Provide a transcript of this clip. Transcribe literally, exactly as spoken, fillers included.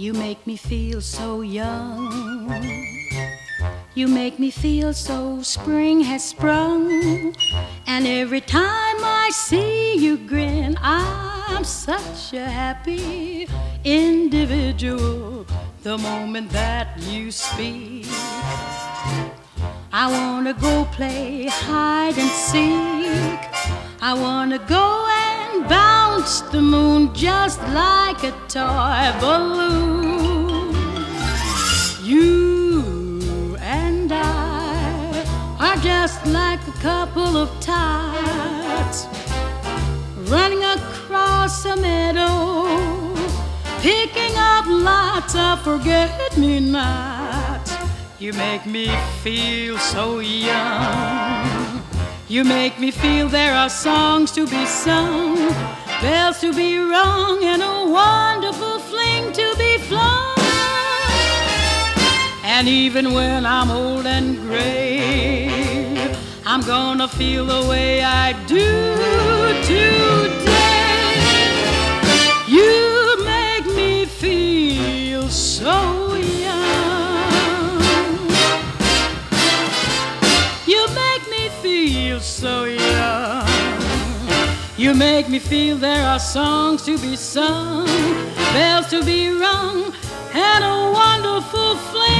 You make me feel so young. You make me feel so spring has sprung. And every time I see you grin, I'm such a happy individual. The moment that you speak, I wanna go play hide and seek. I wanna go and bounce the moon just like a toy balloon. You and I are just like a couple of tots running across a meadow, picking up lots of forget-me-nots. You make me feel so young. You make me feel there are songs to be sung, bells to be rung, and a wonderful fling to be flung. And even when I'm old and gray, I'm gonna feel the way I do today. You make me feel so young. You make me feel so young. You make me feel there are songs to be sung, bells to be rung, and a wonderful fling